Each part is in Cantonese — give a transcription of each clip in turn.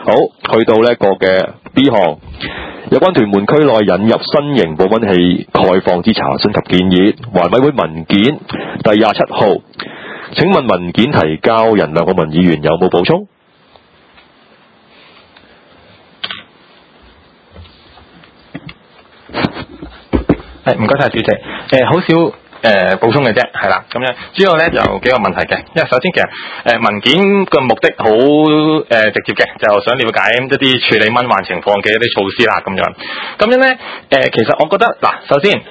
好，去到呢個嘅 B 項，有關屯門區內引入新型保溫器概況之查詢及建議，環委會文件第27號，請問文件提交人梁國文議員有冇補充？ 唔該晒主席，好少補充嘅啫，係啦，咁樣主要咧就幾個問題嘅，因為首先其實文件嘅目的好直接嘅，就想了解一啲處理蚊患情況嘅一啲措施啦，咁樣咧其實我覺得嗱，首先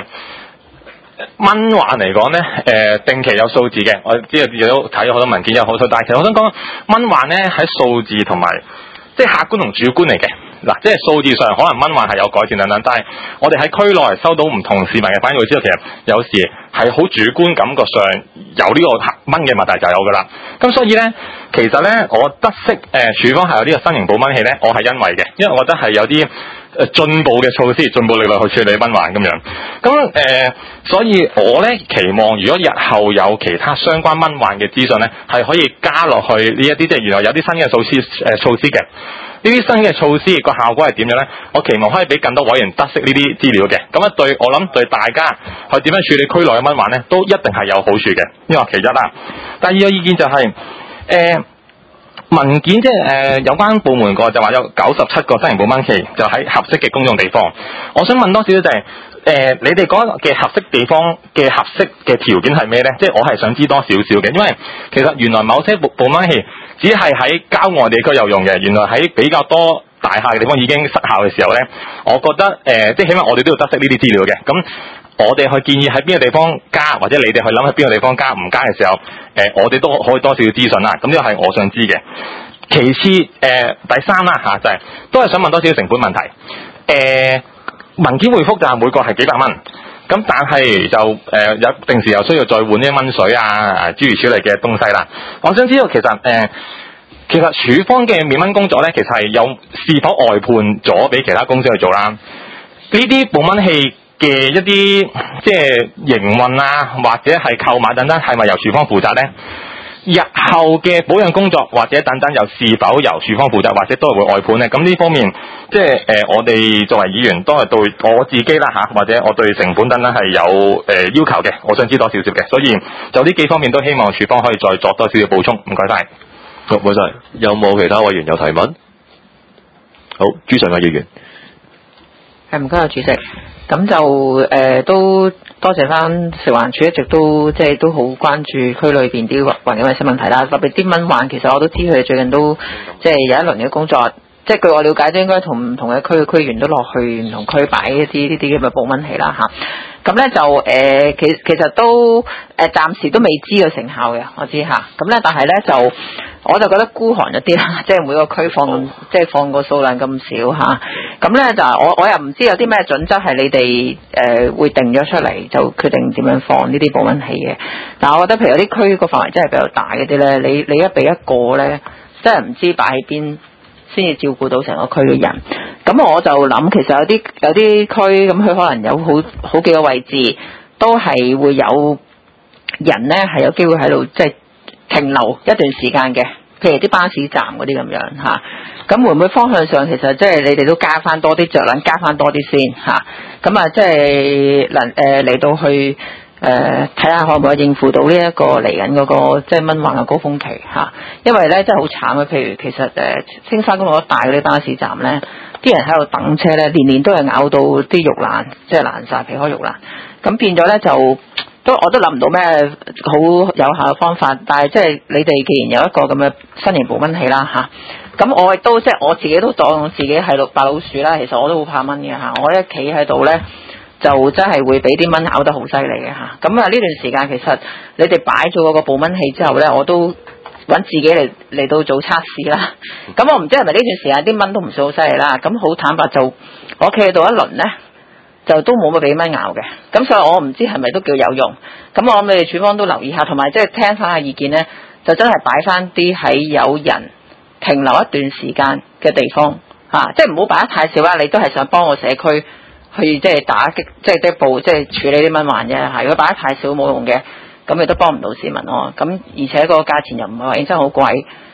蚊患嚟講咧定期有數字嘅，我知道亦都睇咗好多文件有好多，但係其實我想講蚊患咧喺數字同埋即係客觀同主觀嚟嘅。嗱，即係數字上可能蚊患係有改善等等，但係我哋喺區內收到唔同市民嘅反應，會知道其實有時係好主觀感覺上有呢個蚊嘅問題就有噶啦。咁所以咧，其實咧我得悉處方係有呢個新型保蚊器咧，我係欣慰嘅，因為我覺得係有啲進步嘅措施、進步力量去處理蚊患咁樣。咁所以我咧期望如果日後有其他相關蚊患嘅資訊咧，係可以加落去呢一啲即係原來有啲新嘅措施嘅。呢啲新嘅措施個效果係點樣呢？我期望可以俾更多委員得悉呢啲資料嘅，咁啊我諗對大家去點樣處理區內嘅蚊患呢，都一定係有好處嘅。呢個其一啦。第二個意見就係文件即係有關部門個就話有97個新型保蚊器就喺合適嘅公眾地方。我想問多少少就係你哋嗰個嘅合適地方嘅合適嘅條件係咩呢？即係我係想知多少少嘅，因為其實原來某些保蚊器只係喺郊外地區有用嘅，原來喺比較多大廈嘅地方已經失效嘅時候呢，我覺得即係起碼我哋都要得悉呢啲資料嘅。咁我哋去建議喺邊個地方加，或者你哋去諗喺邊個地方加唔加嘅時候，我哋都可以多少資訊啦。咁呢個係我想知嘅。其次第三啦就係都係想問多少成本問題。文件回覆就係每個係幾百蚊，咁但係就有定時又需要再換啲蚊水啊諸如此類嘅東西啦。我想知道其實處方嘅滅蚊工作咧，其實係是否外判咗俾其他公司去做啦？呢啲保蚊器嘅一啲即係營運啊，或者係購買等等，係咪由處方負責咧？日後嘅保養工作或者等等，又是否由處方負責，或者都係會外判咧？咁呢方面，即係我哋作為議員都係對我自己啦或者我對成本等等係有要求嘅。我想知多少少嘅，所以就呢幾方面都希望處方可以再作多少少補充。唔該晒。 好，唔該晒。有冇其他委員有提問？好，朱順亞議員。 唔該，主席。咁就都多謝翻食環署一直都即係都好關注區裏邊啲環境衛生問題啦，特別啲蚊患，其實我都知佢哋最近都即係有一輪嘅工作，即係據我了解都應該同唔同嘅區嘅區員都落去唔同區擺一啲呢啲咁嘅保蚊器啦嚇。咁咧就其實都暫時都未知個成效嘅，我知嚇。咁咧但係咧就我就覺得孤寒一啲啦，即係每個區即係放個數量咁少嚇。咁咧就我又唔知有啲咩準則係你哋會定咗出嚟就決定點樣放呢啲保蚊器嘅。但係我覺得譬如有啲區個範圍真係比較大嗰啲咧，你一俾一個咧，真係唔知擺喺邊先至照顧到成個區嘅人。咁我就諗其實有啲區咁佢可能有好幾個位置都係會有人咧係有機會喺度即係停留一段時間嘅，譬如啲巴士站嗰啲咁樣嚇。咁會唔會方向上其實即係你哋都加翻多啲着量，加翻多啲先嚇。咁即係嚟到去睇下可唔可以應付到呢一個嚟緊嗰個即係蚊患嘅高峰期嚇。因為咧真係好慘嘅，譬如其實青山公路一帶嗰啲巴士站咧，啲人喺度等車咧，年年都係咬到啲肉爛，即係爛晒皮開肉爛。咁變咗咧就我都諗唔到咩好有效嘅方法，但係即係你哋既然有一個咁嘅新型保蚊器啦嚇，咁我亦都即係我自己都當自己係白老鼠啦。其實我都好怕蚊嘅嚇，我一企喺度咧就真係會俾啲蚊咬得好犀利嘅嚇。咁呢段時間其實你哋擺咗嗰個保蚊器之後咧，我都揾自己嚟到做測試啦。咁我唔知係咪呢段時間啲蚊都唔算好犀利啦。咁好坦白就我企喺度一輪咧，就都冇乜俾蚊咬嘅。咁所以我唔知係咪都叫有用。咁我諗你哋處方都留意下，同埋即係聽翻下意見咧，就真係擺翻啲喺有人停留一段時間嘅地方嚇，即係唔好擺得太少啦。你都係想幫個社區去即係打擊，即係一步即係處理啲蚊患啫嚇。如果擺得太少冇用嘅，咁你都幫唔到市民咯。咁而且個價錢又唔係話認真好貴，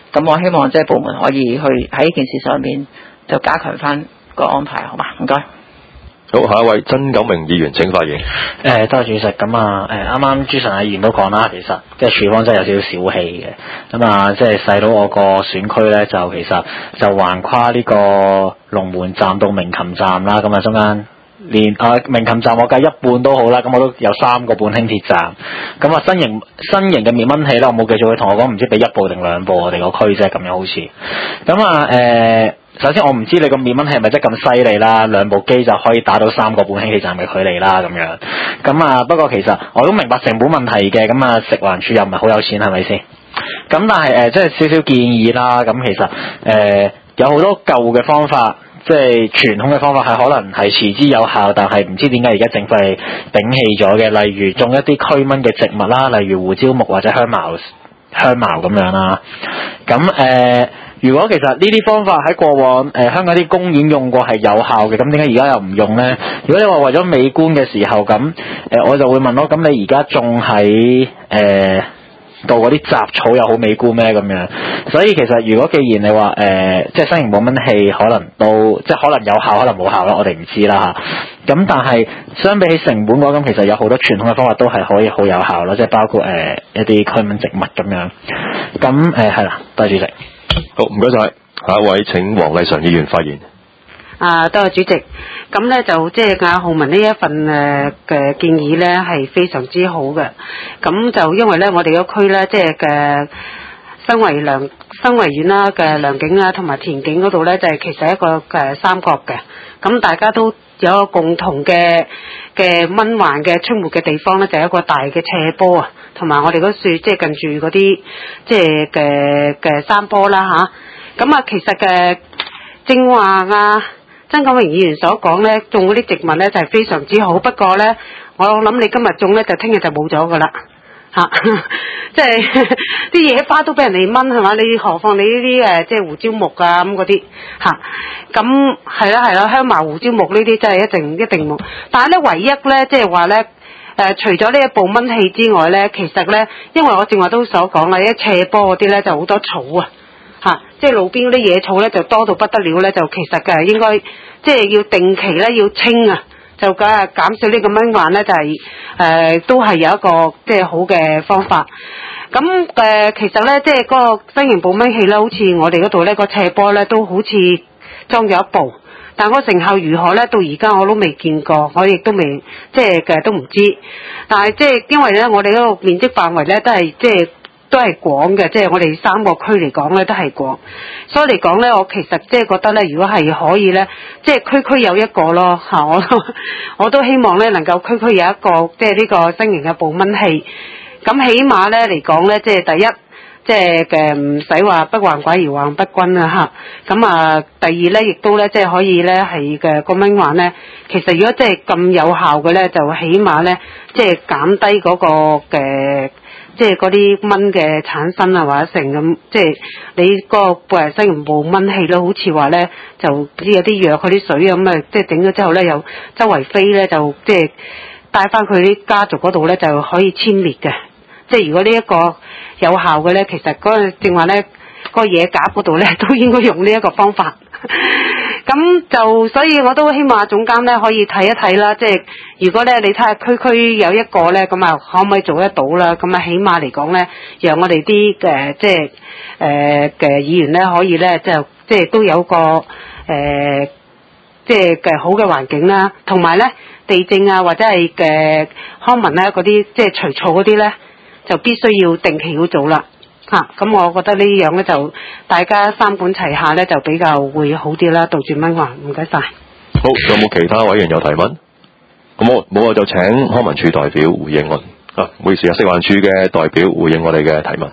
咁我希望即係部門可以去喺呢件事上面就加強翻個安排，好嘛？唔該。 好，下一位曾九明議員請發言。 多謝主席。咁啊，啱啱朱晨議員都講啦，其實即係署方真係有少少小氣嘅。咁啊，即係細佬我個選區咧，就其實就橫跨呢個龍門站到鳴琴站啦。咁啊，中間連鳴琴站我計一半都好啦。咁我都有3個半輕鐵站。咁啊，新型嘅滅蚊器咧，我冇記錯佢同我講唔知俾1部定2部我哋個區啫，咁樣好似。咁啊首先我唔知你個滅蚊器係咪真係咁犀利啦，2部機就可以打到3個半輕鐵站嘅距離啦咁樣。咁啊不過其實我都明白成本問題嘅，咁啊食環署又唔係好有錢係咪先？咁但係即係少少建議啦。咁其實有好多舊嘅方法，即係傳統嘅方法係可能係持之有效，但係唔知點解而家政府係摒棄咗嘅。例如種一啲驅蚊嘅植物啦，例如胡椒木或者香茅咁樣啦。咁如果其實呢啲方法喺過往香港啲公園用過係有效嘅，咁點解而家又唔用呢？如果你話為咗美觀嘅時候，咁我就會問咯，咁你而家仲喺度嗰啲雜草又好美觀咩咁樣？所以其實如果既然你話即係新型保蚊器可能都即係可能有效，可能冇效啦，我哋唔知啦嚇。咁但係相比起成本嘅話，咁其實有好多傳統嘅方法都係可以好有效啦，即係包括一啲驅蚊植物咁樣。咁係啦，多謝主席。 好，唔該晒。下一位請黃麗嫦議員發言。 多謝主席。咁咧就即係阿浩文呢一份嘅建議咧係非常之好嘅。咁就因為咧我哋個區咧即係嘅新圍縣啦嘅良景啦同埋田景嗰度咧就係其實一個三角嘅。咁大家都有一個共同嘅蚊患嘅出沒嘅地方咧，就係一個大嘅斜坡啊，同埋我哋嗰樹即係近住嗰啲即係嘅山坡啦吓。咁其實嘅正話曾九明議員所講咧，種嗰啲植物咧就係非常之好。不過咧，我諗你今日種咧，就聽日就冇咗噶啦嚇，即係啲野花都俾人哋蚊係嘛？你何況你呢啲即係胡椒木啊咁嗰啲嚇，咁係啦，香茅胡椒木呢啲真係一定冇。但係咧，唯一咧即係話咧除咗呢一部蚊器之外咧，其實咧，因為我正話都所講啦，一斜坡嗰啲咧就好多草啊。即係路邊嗰啲野草咧就多到不得了咧，就其實嘅應該即係要定期咧要清啊，就梗係減少呢個蚊患咧，就係都係有一個即係好嘅方法。咁其實咧即係嗰個新型保蚊器咧，好似我哋嗰度咧個斜坡咧都好似裝咗一部，但係個成效如何咧，到而家我都未見過，我亦都未即係嘅都唔知。但係即係因為咧我哋嗰個面積範圍咧都係廣嘅，即係我哋3個區嚟講咧都係廣，所以嚟講咧，我其實即係覺得咧，如果係可以咧，即係區有一個咯嚇，我都希望咧能夠區有一個即係呢個新型嘅保蚊器，咁起碼咧嚟講咧，即係第一，即係嘅唔使話不患寡而患不均啊嚇，咁第二咧亦都咧即係可以咧係嘅個蚊患咧，其實如果即係咁有效嘅咧，就起碼咧即係減低嗰個嘅。即係嗰啲蚊嘅產生啊，或者成咁，即係你嗰個新型保蚊器咧，好似話咧就有啲藥佢啲水咁啊，即係整咗之後咧，又周圍飛咧，就即係帶翻佢啲家族嗰度咧，就可以殲滅嘅。即係如果呢一個有效嘅咧，其實嗰個正話咧，嗰個野鴿嗰度咧都應該用呢一個方法。咁就所以我都希望總監咧可以睇一睇啦，即係如果咧你睇下區有一個咧，咁可唔可以做得到啦？咁起碼嚟講咧，讓我哋啲即係嘅議員咧可以咧即係都有個即係嘅好嘅環境啦，同埋咧地政啊或者係嘅康文咧嗰啲即係除草嗰啲咧，就必須要定期要做啦。咁我覺得呢樣咧就大家三管齊下咧就比較會好啲啦，杜絕蚊患。唔該晒。 好，有冇其他委員有提問？咁冇我就請康文署代表回應我。唔好意思啊，食環署嘅代表回應我哋嘅提問。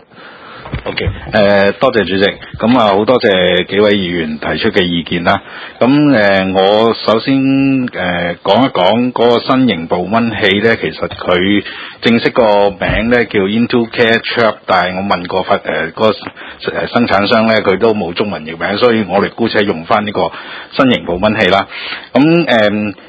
OK， 多謝主席，咁好多謝幾位議員提出嘅意見啦。咁我首先講一講嗰個新型保蚊器咧，其實佢正式個名咧叫 IntoCare Trap， 但係我問過個生產商咧，佢都冇中文譯名，所以我哋姑且用翻呢個新型保蚊器啦。咁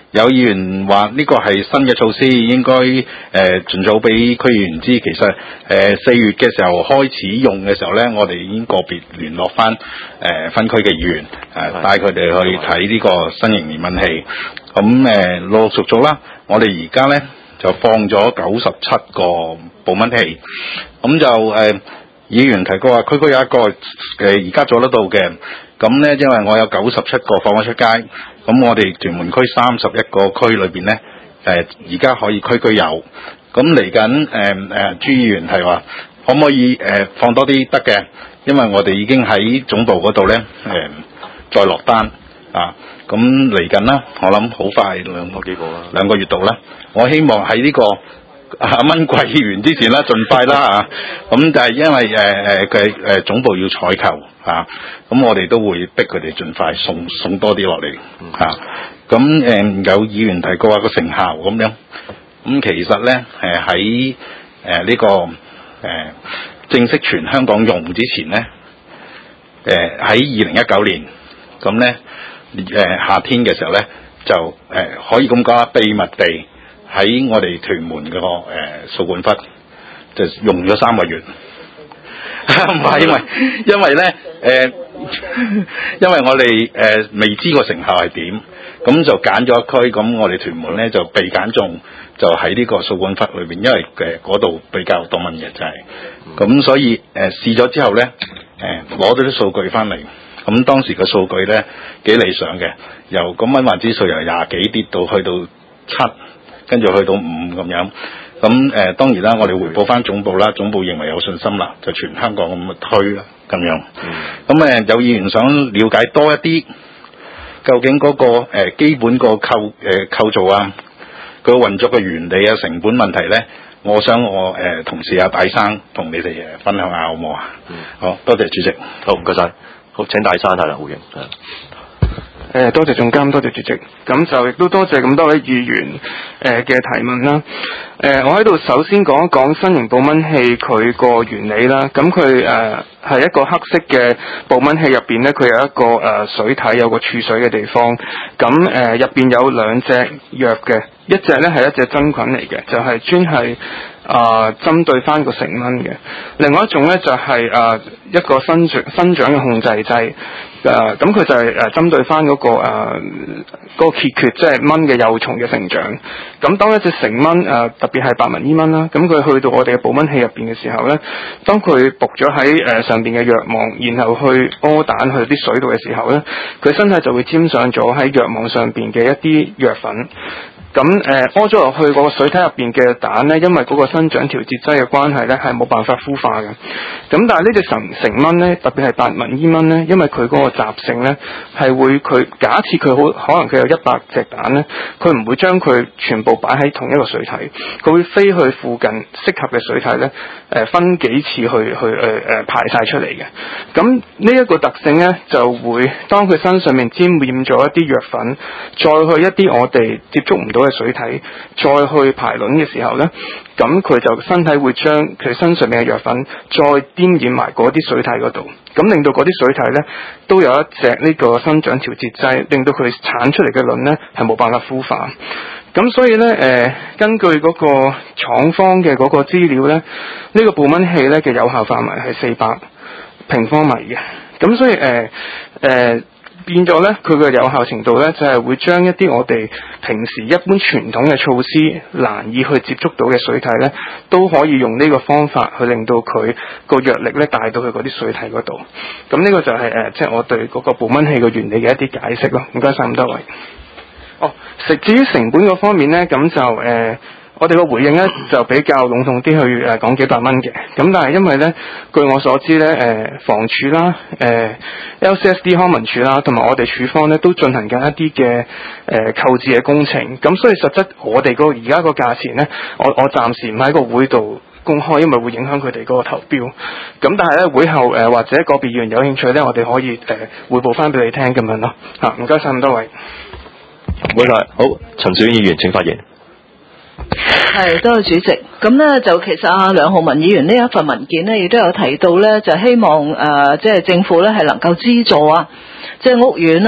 有議員話呢個係新嘅措施，應該盡早俾區議員知。其實4月嘅時候開始用嘅時候咧，我哋已經個別聯絡翻分區嘅議員，帶佢哋去睇呢個新型滅蚊器。咁陸陸續續啦，我哋而家咧就放咗97個捕蚊器。咁就議員提過話，區區有一個而家做得到嘅。咁咧，因為我有97個放咗出街，咁我哋屯門區31個區裏邊咧，而家可以區區有。咁嚟緊朱議員係話，可唔可以放多啲得嘅？因為我哋已經喺總部嗰度咧再落單啊。咁嚟緊啦，我諗好快兩個月度啦。我希望喺呢個蚊季完之前啦，盡快啦嚇。咁但係因為佢總部要採購嚇，咁我哋都會逼佢哋盡快送多啲落嚟嚇。咁有議員提過話個成效咁樣，咁其實咧喺呢個正式全香港用之前咧，喺2019年咁咧夏天嘅時候咧就可以咁講秘密地。喺我哋屯門個掃管笏就用咗3個月，唔係因為咧因為我哋未知個成效係點，咁就揀咗一區，咁我哋屯門咧就被揀中，就喺呢個掃管笏裏邊，因為嗰度比較多蚊嘅就係，咁所以試咗之後咧攞咗啲數據翻嚟，咁當時個數據咧幾理想嘅，由個蚊患指數由20幾跌到去到7。跟住去到5咁樣，咁當然啦，我哋回報翻總部啦，總部認為有信心啦，就全香港咁推啦，咁樣。咁有議員想了解多一啲，究竟嗰個基本個構造啊，佢運作嘅原理啊，成本問題咧，我想我同事大生同你哋分享下好唔好啊？好多謝主席， 好唔該晒，好請大生睇啦，好嘅。 多謝總監，多謝主席，咁就亦都多謝咁多位議員嘅提問啦。我喺度首先講一講新型捕蚊器佢個原理啦。咁佢係一個黑色嘅捕蚊器，入邊咧佢有一個水體，有個儲水嘅地方。咁入邊有2隻藥嘅，一隻咧係一隻真菌嚟嘅，就係專係針對翻個成蚊嘅。另外一種咧就係一個生長嘅控制劑。咁佢就係針對翻嗰個孑孓，即係蚊嘅幼蟲嘅成長。咁當一隻成蚊特別係白紋伊蚊啦，咁佢去到我哋嘅捕蚊器入邊嘅時候咧，當佢伏咗喺上邊嘅藥網，然後去屙蛋去啲水度嘅時候咧，佢身體就會沾上咗喺藥網上邊嘅一啲藥粉。咁屙咗落去嗰個水體入邊嘅蛋咧，因為嗰個生長調節劑嘅關係咧，係冇辦法孵化嘅。咁但係呢隻成蚊咧，特別係白紋伊蚊咧，因為佢嗰個習性咧，係會假設佢可能佢有100隻蛋咧，佢唔會將佢全部擺喺同一個水體，佢會飛去附近適合嘅水體咧，分幾次去排晒出嚟嘅。咁呢一個特性咧，就會當佢身上面沾染咗一啲藥粉，再去一啲我哋接觸唔到嘅水體，再去排卵嘅時候咧，咁佢就身體會將佢身上面嘅藥粉再沾染埋嗰啲水體嗰度，咁令到嗰啲水體咧都有一隻呢個生長調節劑，令到佢產出嚟嘅卵咧係冇辦法孵化。咁所以咧根據嗰個廠方嘅嗰個資料咧，呢個捕蚊器咧嘅有效範圍係400平方米嘅。咁所以變咗咧，佢嘅有效程度咧，就係會將一啲我哋平時一般傳統嘅措施難以去接觸到嘅水體咧，都可以用呢個方法去令到佢個藥力咧帶到去嗰啲水體嗰度。咁呢個就係即係我對嗰個捕蚊器嘅原理嘅一啲解釋咯。唔該晒咁多位。至於成本嗰方面咧，咁就我哋個回應咧就比較籠統啲去講幾百蚊嘅，咁但係因為咧據我所知咧房署啦、LCSD 康文署啦，同埋我哋署方咧都進行緊一啲嘅購置嘅工程，咁所以實質我哋而家個價錢咧，我暫時唔喺個會度公開，因為會影響佢哋嗰個投標。咁但係咧會後或者個別議員有興趣咧，我哋可以匯報翻俾你聽咁樣咯。唔該晒咁多位。 唔該晒。好，陳小英議員請發言。 係，多謝主席。咁呢，就其實梁浩文議員呢一份文件呢，亦都有提到呢，就希望即係政府呢係能夠資助即係屋苑啦，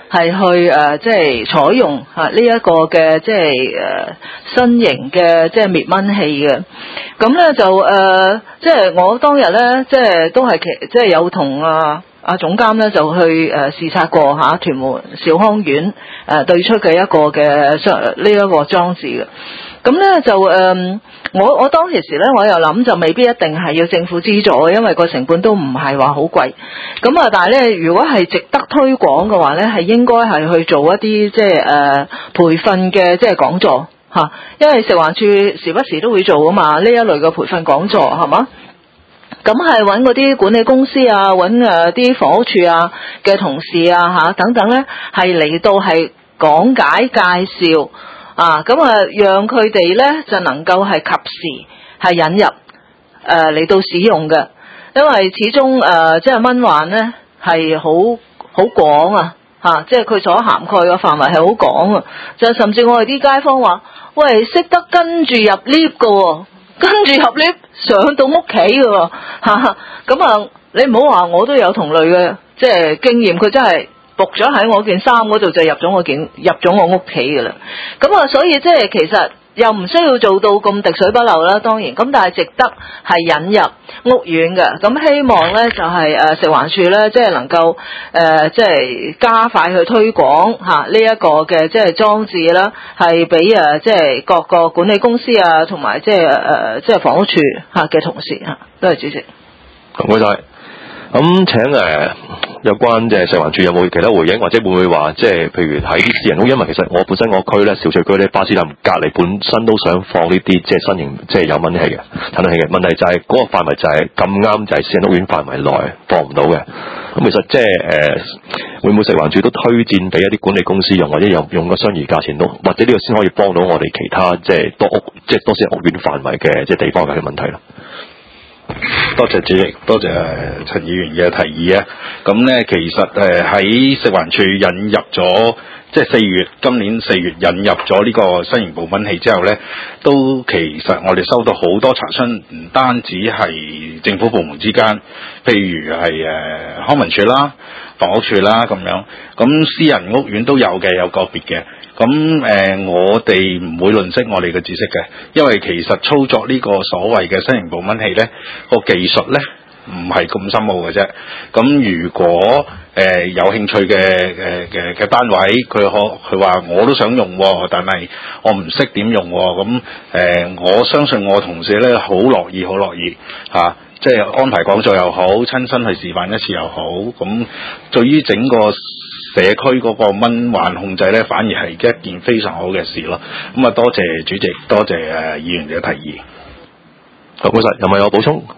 係去即係採用呢一個嘅即係新型嘅即係滅蚊器嘅。咁咧就即係我當日咧即係都係即係有同總監咧就去視察過屯門兆康苑對出嘅一個嘅呢一個裝置嘅。咁咧就我當其時咧我又諗就未必一定係要政府資助嘅，因為個成本都唔係話好貴。咁但係咧如果係值得推廣嘅話咧，係應該係去做一啲即係培訓嘅即係講座因為食環署時不時都會做啊嘛，呢一類嘅培訓講座係嘛。咁係揾嗰啲管理公司啊，揾啲房屋處啊嘅同事啊等等咧，係嚟到係講解介紹咁讓佢哋咧就能夠係及時係引入嚟到使用嘅，因為始終即係蚊患咧係好廣即係佢所涵蓋嘅範圍係好廣啊，就甚至我哋啲街坊話，喂，識得跟住入 lift 㗎喎，跟住入 lift 上到屋企㗎喎，咁你唔好話我都有同類嘅即係經驗，佢真係仆咗喺我件衫嗰度就入咗我屋企㗎啦。咁所以即係其實又唔需要做到咁滴水不漏啦，當然咁，但係值得係引入屋苑嘅。咁希望咧就係食環署咧即係能夠即係加快去推廣呢一個嘅即係裝置啦，係俾即係各個管理公司同埋即係房屋處嘅同事多謝主席。 唔該晒。咁請有關即係食環署有冇其他回應，或者會唔會話即係譬如喺啲私人屋，因為其實我本身我區咧兆翠區咧巴士站隔離本身都想放呢啲即係新型即係有蚊器嘅產品器嘅，問題就係嗰個範圍就係咁啱就係私人屋苑範圍內放唔到嘅。咁其實即係會唔會食環署都推薦俾一啲管理公司用，或者用個相宜價錢都，或者呢個先可以幫到我哋其他即係多私人屋苑範圍嘅即係地方嘅問題咯。 多謝主席，多謝陳議員嘅提議啊！咁咧，其實喺食環署引入咗，即係今年4月引入咗呢個新型捕蚊器之後咧，都其實我哋收到好多查詢，唔單止係政府部門之間，譬如係康文署啦、房屋署啦咁樣，咁私人屋苑都有嘅，有個別嘅。咁我哋唔會吝嗇我哋嘅知識嘅，因為其實操作呢個所謂嘅新型捕蚊器咧，個技術咧唔係咁深奧嘅啫。咁如果有興趣嘅單位，佢話我都想用，但係我唔識點用，咁我相信我同事咧好樂意即係安排講座又好，親身去示範一次又好。咁對於整個社區嗰個蚊患控制咧，反而係一件非常好嘅事咯。咁多謝主席，多謝議員嘅提議。 好，唔該晒。有冇有補充？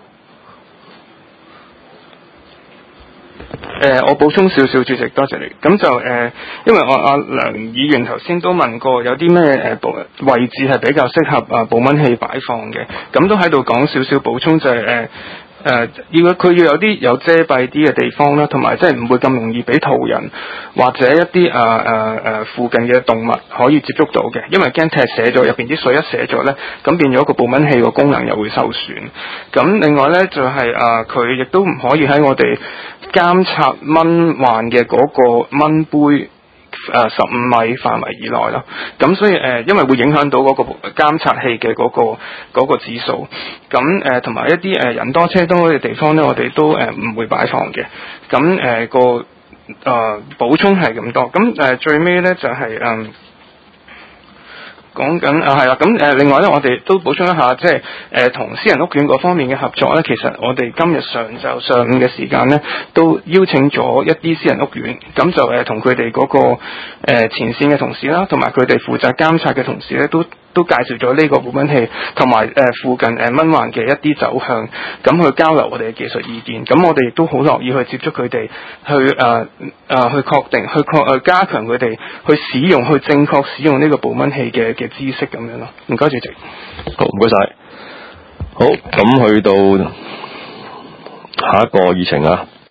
我補充少少，主席，多謝你。咁就因為阿梁議員頭先都問過有啲咩位置係比較適合捕蚊器擺放嘅，咁都喺度講少少補充，就係如果佢要有啲有遮蔽啲嘅地方啦，同埋即係唔會咁容易俾途人或者一啲附近嘅動物可以接觸到嘅，因為驚踢瀉咗入邊啲水一瀉咗咧，咁變咗個捕蚊器個功能又會受損。咁另外咧就係佢亦都唔可以喺我哋監察蚊患嘅嗰個蚊杯15米範圍以內咯，咁所以因為會影響到嗰個監察器嘅嗰個指數，咁同埋一啲人多車多嘅地方咧，我哋都唔會擺放嘅。咁補充係咁多，咁最尾咧就係講緊係啦，咁另外咧，我哋都補充一下，即係同私人屋苑嗰方面嘅合作咧，其實我哋今日上午嘅時間咧，都邀請咗一啲私人屋苑，咁就同佢哋嗰個前線嘅同事啦，同埋佢哋負責監察嘅同事咧，都介紹咗呢個捕蚊器，同埋附近蚊患嘅一啲走向，咁去交流我哋嘅技術意見。咁我哋亦都好樂意去接觸佢哋，去確定，加強佢哋去正確使用呢個捕蚊器嘅知識咁樣咯。唔該，主席。 好，唔該晒。好，咁去到下一個議程啊。